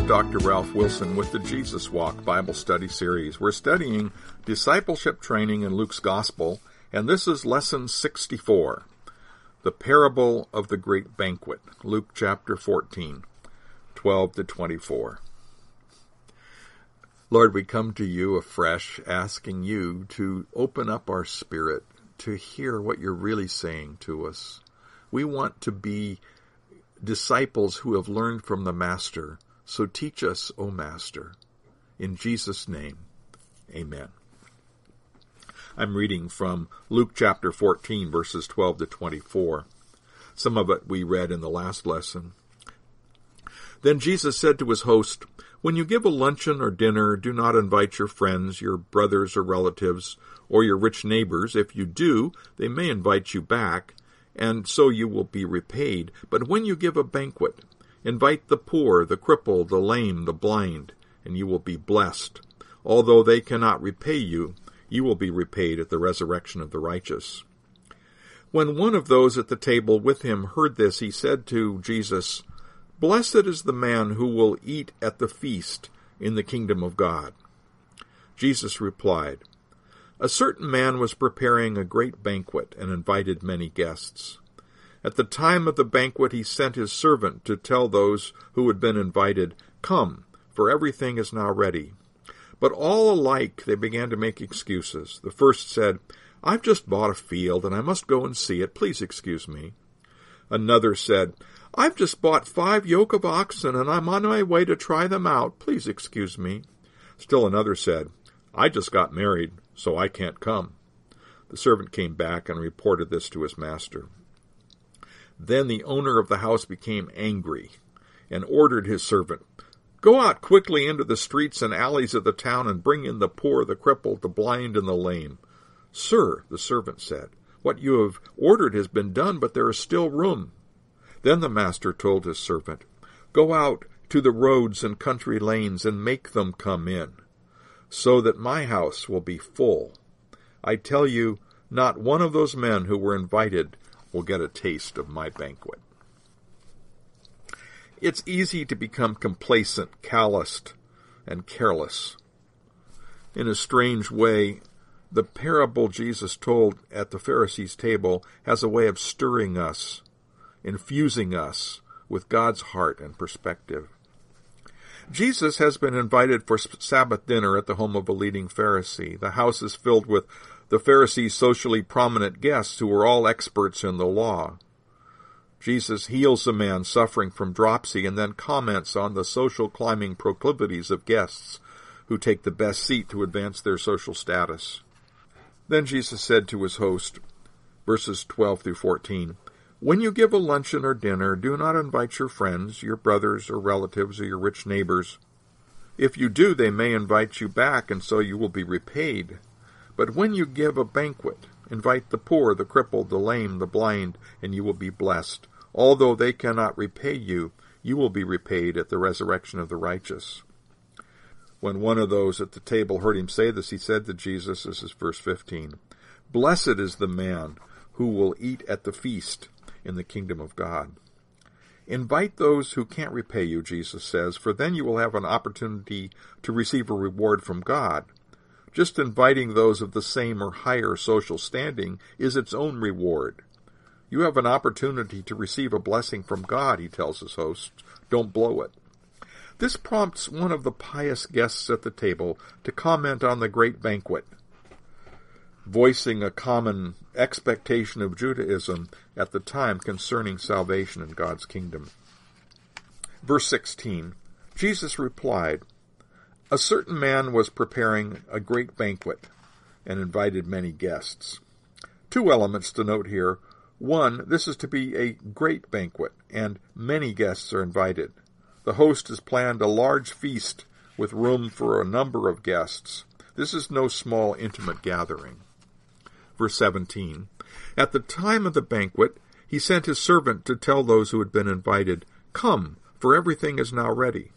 Dr. Ralph Wilson with the Jesus Walk Bible Study Series. We're studying discipleship training in Luke's Gospel, and this is Lesson 64, the Parable of the Great Banquet, Luke chapter 14, 12 to 24. Lord, we come to you afresh, asking you to open up our spirit to hear what you're really saying to us. We want to be disciples who have learned from the Master. So teach us, O Master. In Jesus' name, amen. I'm reading from Luke chapter 14, verses 12 to 24. Some of it we read in the last lesson. Then Jesus said to his host, "When you give a luncheon or dinner, do not invite your friends, your brothers or relatives, or your rich neighbors. If you do, they may invite you back, and so you will be repaid. But when you give a banquet, invite the poor, the crippled, the lame, the blind, and you will be blessed. Although they cannot repay you, you will be repaid at the resurrection of the righteous." When one of those at the table with him heard this, he said to Jesus, "Blessed is the man who will eat at the feast in the kingdom of God." Jesus replied, "A certain man was preparing a great banquet and invited many guests. At the time of the banquet he sent his servant to tell those who had been invited, 'Come, for everything is now ready.' But all alike they began to make excuses. The first said, 'I've just bought a field, and I must go and see it. Please excuse me.' Another said, 'I've just bought 5 yoke of oxen, and I'm on my way to try them out. Please excuse me.' Still another said, 'I just got married, so I can't come.' The servant came back and reported this to his master. Then the owner of the house became angry and ordered his servant, 'Go out quickly into the streets and alleys of the town and bring in the poor, the crippled, the blind, and the lame.' 'Sir,' the servant said, 'what you have ordered has been done, but there is still room.' Then the master told his servant, 'Go out to the roads and country lanes and make them come in, so that my house will be full. I tell you, not one of those men who were invited will get a taste of my banquet.'" It's easy to become complacent, calloused, and careless. In a strange way, the parable Jesus told at the Pharisees' table has a way of stirring us, infusing us with God's heart and perspective. Jesus has been invited for Sabbath dinner at the home of a leading Pharisee. The house is filled with the Pharisees' socially prominent guests who are all experts in the law. Jesus heals a man suffering from dropsy and then comments on the social climbing proclivities of guests who take the best seat to advance their social status. Then Jesus said to his host, verses 12 through 14, "When you give a luncheon or dinner, do not invite your friends, your brothers or relatives, or your rich neighbors. If you do, they may invite you back, and so you will be repaid. But when you give a banquet, invite the poor, the crippled, the lame, the blind, and you will be blessed. Although they cannot repay you, you will be repaid at the resurrection of the righteous." When one of those at the table heard him say this, he said to Jesus, this is verse 15, "Blessed is the man who will eat at the feast in the kingdom of God." Invite those who can't repay you, Jesus says, for then you will have an opportunity to receive a reward from God. Just inviting those of the same or higher social standing is its own reward. You have an opportunity to receive a blessing from God, he tells his host. Don't blow it. This prompts one of the pious guests at the table to comment on the great banquet, voicing a common expectation of Judaism at the time concerning salvation in God's kingdom. Verse 16, Jesus replied, "A certain man was preparing a great banquet and invited many guests." 2 elements to note here. 1, this is to be a great banquet, and many guests are invited. The host has planned a large feast with room for a number of guests. This is no small, intimate gathering. Verse 17, "At the time of the banquet, he sent his servant to tell those who had been invited, 'Come, for everything is now ready.'"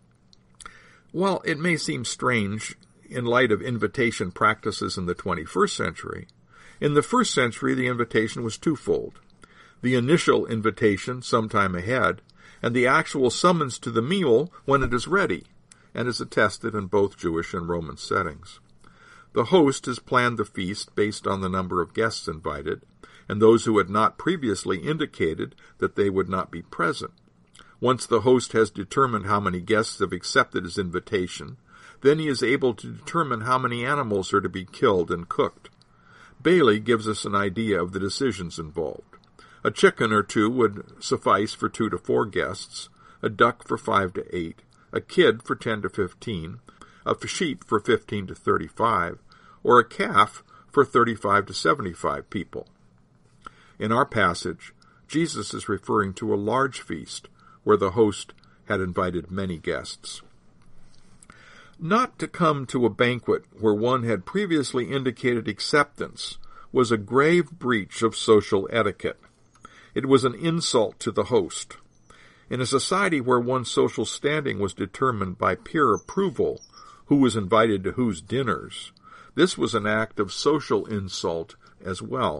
While it may seem strange in light of invitation practices in the 21st century, in the 1st century the invitation was twofold. The initial invitation, sometime ahead, and the actual summons to the meal when it is ready, and is attested in both Jewish and Roman settings. The host has planned the feast based on the number of guests invited, and those who had not previously indicated that they would not be present. Once the host has determined how many guests have accepted his invitation, then he is able to determine how many animals are to be killed and cooked. Bailey gives us an idea of the decisions involved. A chicken or two would suffice for 2 to 4 guests, a duck for 5 to 8, a kid for 10 to 15, a sheep for 15 to 35, or a calf for 35 to 75 people. In our passage, Jesus is referring to a large feast where the host had invited many guests. Not to come to a banquet where one had previously indicated acceptance was a grave breach of social etiquette. It was an insult to the host. In a society where one's social standing was determined by peer approval, who was invited to whose dinners, this was an act of social insult as well.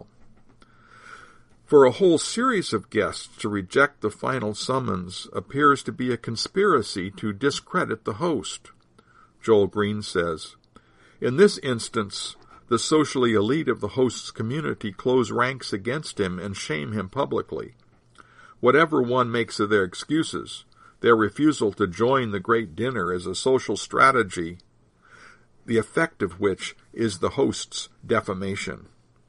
For a whole series of guests to reject the final summons appears to be a conspiracy to discredit the host. Joel Green says, "In this instance, the socially elite of the host's community close ranks against him and shame him publicly. Whatever one makes of their excuses, their refusal to join the great dinner is a social strategy, the effect of which is the host's defamation."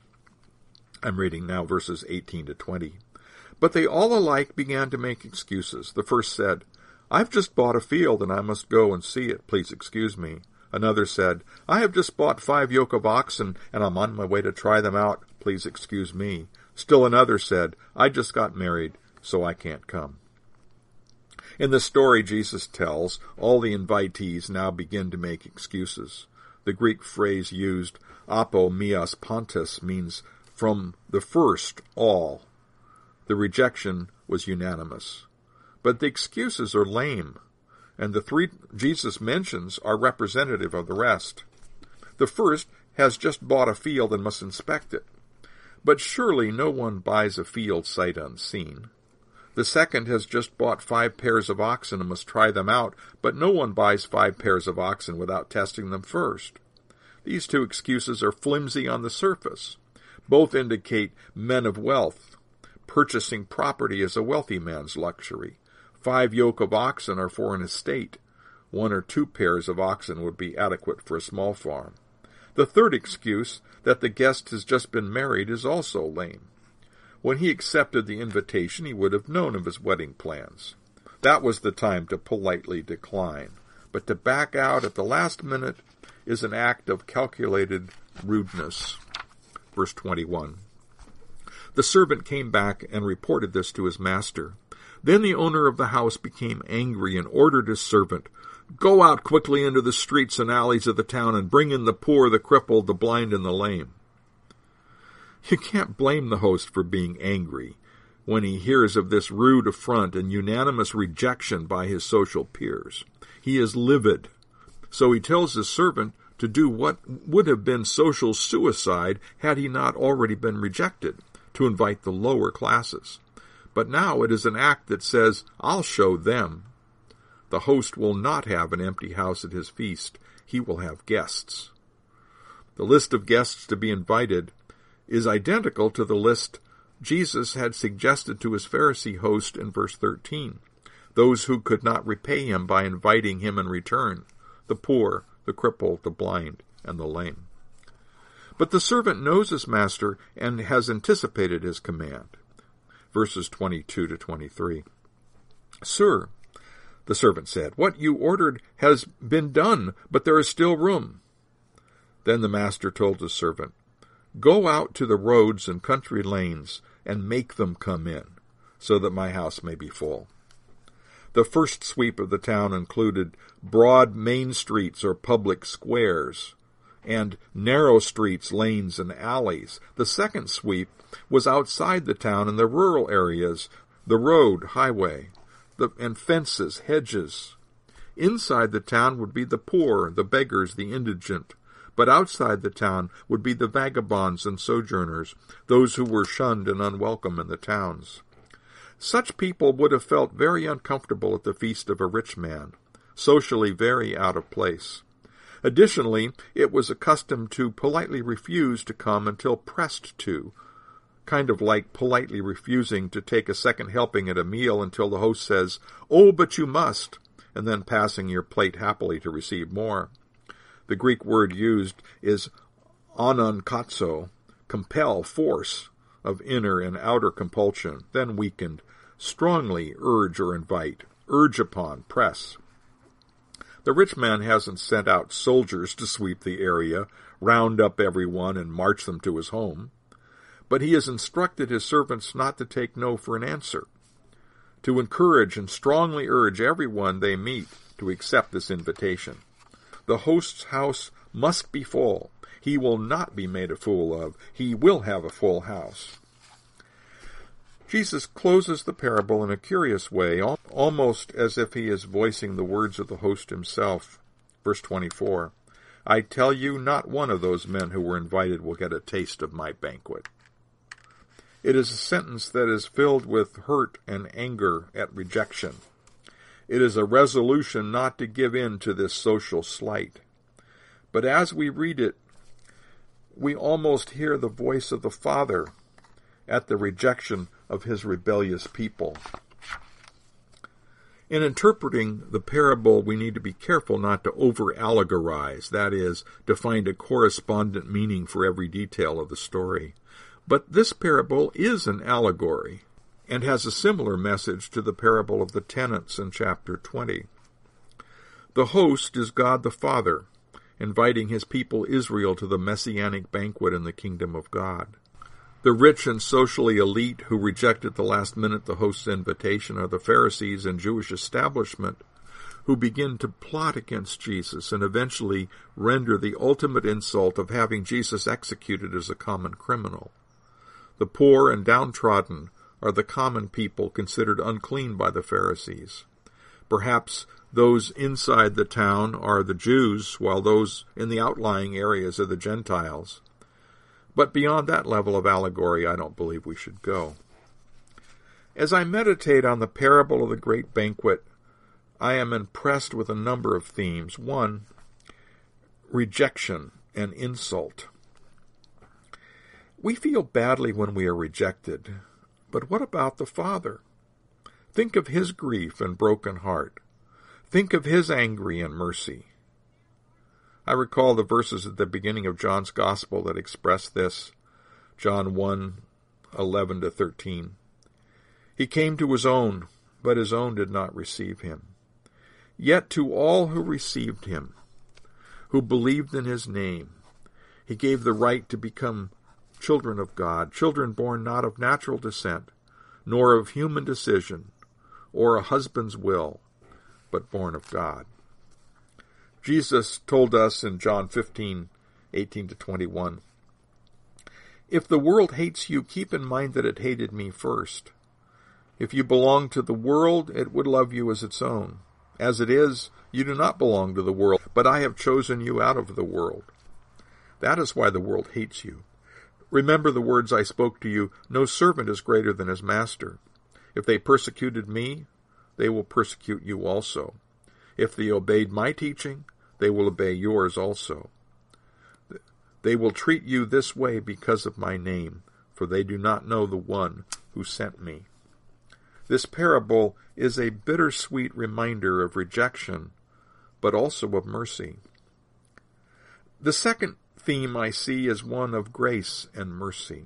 I'm reading now verses 18 to 20. "But they all alike began to make excuses. The first said, 'I've just bought a field and I must go and see it. Please excuse me.' Another said, 'I have just bought 5 yoke of oxen and I'm on my way to try them out. Please excuse me.' Still another said, 'I just got married, so I can't come.'" In the story Jesus tells, all the invitees now begin to make excuses. The Greek phrase used, apo mias pontes, means from the first, all. The rejection was unanimous. But the excuses are lame, and the 3 Jesus mentions are representative of the rest. The first has just bought a field and must inspect it. But surely no one buys a field sight unseen. The second has just bought 5 pairs of oxen and must try them out, but no one buys 5 pairs of oxen without testing them first. These 2 excuses are flimsy on the surface. Both indicate men of wealth. Purchasing property is a wealthy man's luxury. 5 yoke of oxen are for an estate. 1 or 2 pairs of oxen would be adequate for a small farm. The third excuse, that the guest has just been married, is also lame. When he accepted the invitation, he would have known of his wedding plans. That was the time to politely decline. But to back out at the last minute is an act of calculated rudeness. Verse 21. "The servant came back and reported this to his master. Then the owner of the house became angry and ordered his servant, 'Go out quickly into the streets and alleys of the town and bring in the poor, the crippled, the blind, and the lame.'" You can't blame the host for being angry when he hears of this rude affront and unanimous rejection by his social peers. He is livid. So he tells his servant to do what would have been social suicide had he not already been rejected, to invite the lower classes. But now it is an act that says, "I'll show them." The host will not have an empty house at his feast. He will have guests. The list of guests to be invited is identical to the list Jesus had suggested to his Pharisee host in verse 13. Those who could not repay him by inviting him in return, the poor, the crippled, the blind, and the lame. But the servant knows his master and has anticipated his command. Verses 22 to 23. "Sir," the servant said, "what you ordered has been done, but there is still room." Then the master told his servant, "Go out to the roads and country lanes and make them come in, so that my house may be full." The first sweep of the town included broad main streets or public squares, and narrow streets, lanes, and alleys. The second sweep was outside the town in the rural areas, the road, highway, and fences, hedges. Inside the town would be the poor, the beggars, the indigent, but outside the town would be the vagabonds and sojourners, those who were shunned and unwelcome in the towns. Such people would have felt very uncomfortable at the feast of a rich man, socially very out of place. Additionally, it was accustomed to politely refuse to come until pressed to, kind of like politely refusing to take a second helping at a meal until the host says, "Oh, but you must," and then passing your plate happily to receive more. The Greek word used is anankatso, compel, force, of inner and outer compulsion, then weakened, strongly urge or invite, urge upon, press. The rich man hasn't sent out soldiers to sweep the area, round up everyone, and march them to his home. But he has instructed his servants not to take no for an answer, to encourage and strongly urge everyone they meet to accept this invitation. The host's house must be full. He will not be made a fool of. He will have a full house. Jesus closes the parable in a curious way, almost as if he is voicing the words of the host himself. Verse 24, "I tell you, not one of those men who were invited will get a taste of my banquet." It is a sentence that is filled with hurt and anger at rejection. It is a resolution not to give in to this social slight. But as we read it, we almost hear the voice of the Father at the rejection of his rebellious people. In interpreting the parable, we need to be careful not to over-allegorize, that is, to find a correspondent meaning for every detail of the story. But this parable is an allegory, and has a similar message to the parable of the tenants in chapter 20. The host is God the Father, inviting his people Israel to the messianic banquet in the kingdom of God. The rich and socially elite who rejected at the last minute the host's invitation are the Pharisees and Jewish establishment, who begin to plot against Jesus and eventually render the ultimate insult of having Jesus executed as a common criminal. The poor and downtrodden are the common people considered unclean by the Pharisees. Perhaps those inside the town are the Jews, while those in the outlying areas are the Gentiles. But beyond that level of allegory, I don't believe we should go. As I meditate on the parable of the great banquet, I am impressed with a number of themes. One, rejection and insult. We feel badly when we are rejected, but what about the Father? Think of his grief and broken heart. Think of his angry and mercy. I recall the verses at the beginning of John's Gospel that express this. John 1:11-13. He came to his own, but his own did not receive him. Yet to all who received him, who believed in his name, he gave the right to become children of God, children born not of natural descent, nor of human decision, or a husband's will, but born of God. Jesus told us in John 15:18-21, "If the world hates you, keep in mind that it hated me first. If you belong to the world, it would love you as its own. As it is, you do not belong to the world, but I have chosen you out of the world. That is why the world hates you. Remember the words I spoke to you, no servant is greater than his master. If they persecuted me, they will persecute you also. If they obeyed my teaching, they will obey yours also. They will treat you this way because of my name, for they do not know the one who sent me." This parable is a bittersweet reminder of rejection, but also of mercy. The second theme I see is one of grace and mercy.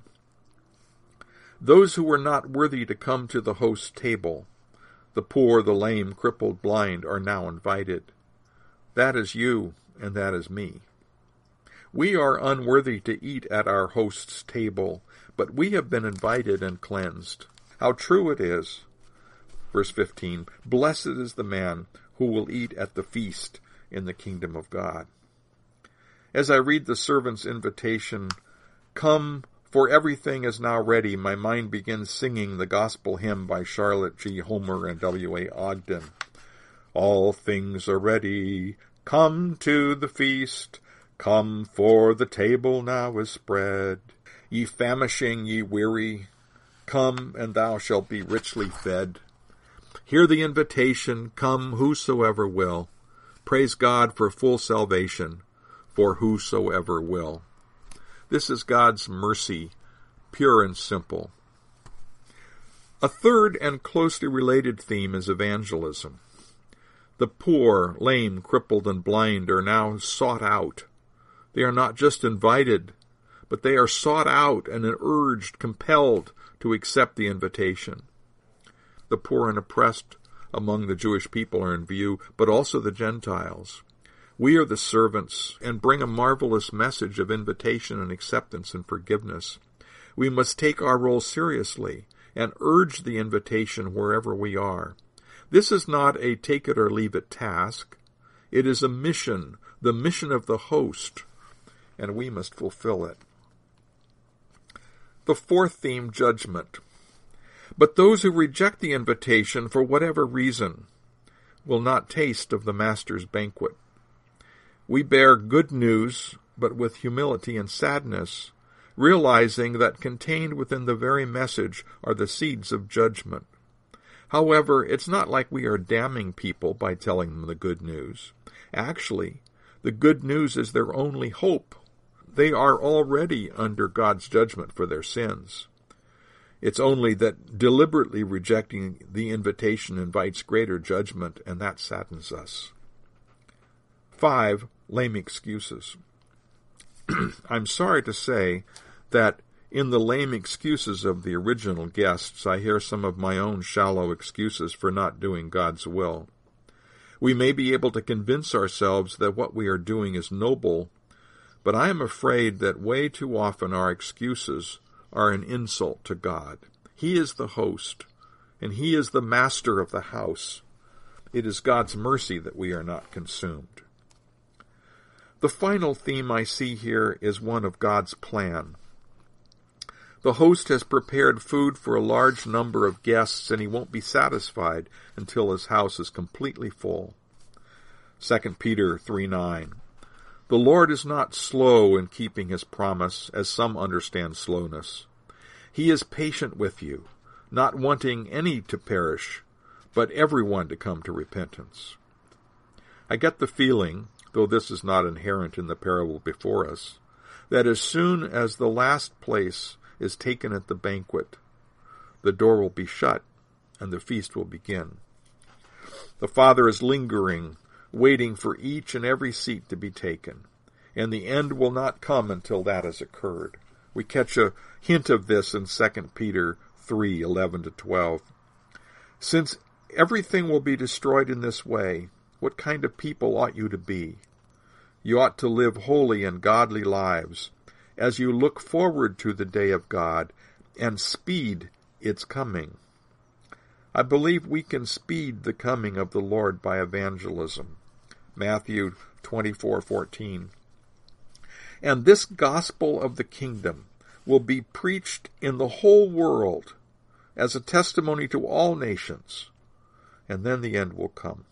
Those who were not worthy to come to the host's table, the poor, the lame, crippled, blind, are now invited. That is you, and that is me. We are unworthy to eat at our host's table, but we have been invited and cleansed. How true it is. Verse 15, "Blessed is the man who will eat at the feast in the kingdom of God." As I read the servant's invitation, "Come, for everything is now ready," my mind begins singing the gospel hymn by Charlotte G. Homer and W.A. Ogden. "All things are ready, come to the feast, come, for the table now is spread. Ye famishing, ye weary, Come, and thou shalt be richly fed. Hear the invitation, come whosoever will. Praise God for full salvation, for whosoever will. This is God's mercy, pure and simple. A third and closely related theme is evangelism. The poor, lame, crippled, and blind are now sought out. They are not just invited, but they are sought out and urged, compelled to accept the invitation. The poor and oppressed among the Jewish people are in view, but also the Gentiles. We are the servants and bring a marvelous message of invitation and acceptance and forgiveness. We must take our role seriously and urge the invitation wherever we are. This is not a take-it-or-leave-it task. It is a mission, the mission of the host, and we must fulfill it. The fourth theme, judgment. But those who reject the invitation for whatever reason will not taste of the Master's banquet. We bear good news, but with humility and sadness, realizing that contained within the very message are the seeds of judgment. However, it's not like we are damning people by telling them the good news. Actually, the good news is their only hope. They are already under God's judgment for their sins. It's only that deliberately rejecting the invitation invites greater judgment, and that saddens us. 5. Lame excuses. I'm sorry to say that in the lame excuses of the original guests, I hear some of my own shallow excuses for not doing God's will. We may be able to convince ourselves that what we are doing is noble, but I am afraid that way too often our excuses are an insult to God. He is the host, and He is the master of the house. It is God's mercy that we are not consumed. The final theme I see here is one of God's plan. The host has prepared food for a large number of guests, and he won't be satisfied until his house is completely full. 2 Peter 3:9. The Lord is not slow in keeping His promise, as some understand slowness. He is patient with you, not wanting any to perish, but everyone to come to repentance. I get the feeling, though this is not inherent in the parable before us, that as soon as the last place is taken at the banquet, the door will be shut and the feast will begin. The Father is lingering, waiting for each and every seat to be taken, and the end will not come until that has occurred. We catch a hint of this in 2 Peter 3:11-12. Since everything will be destroyed in this way, what kind of people ought you to be? You ought to live holy and godly lives, as you look forward to the day of God and speed its coming. I believe we can speed the coming of the Lord by evangelism. Matthew 24:14. And this gospel of the kingdom will be preached in the whole world as a testimony to all nations, and then the end will come.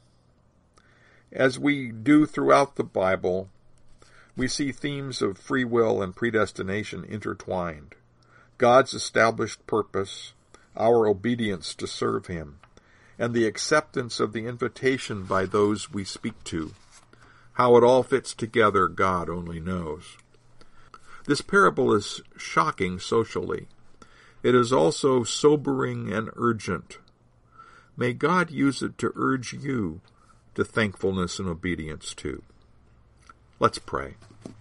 As we do throughout the Bible, we see themes of free will and predestination intertwined. God's established purpose, our obedience to serve Him, and the acceptance of the invitation by those we speak to. How it all fits together, God only knows. This parable is shocking socially. It is also sobering and urgent. May God use it to urge you to thankfulness and obedience too. Let's pray.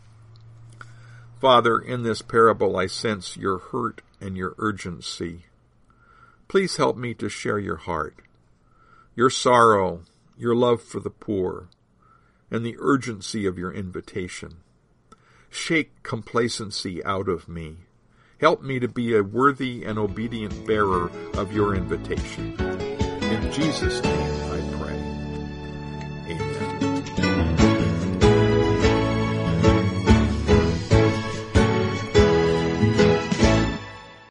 Father, in this parable I sense your hurt and your urgency. Please help me to share your heart, your sorrow, your love for the poor, and the urgency of your invitation. Shake complacency out of me. Help me to be a worthy and obedient bearer of your invitation. In Jesus' name.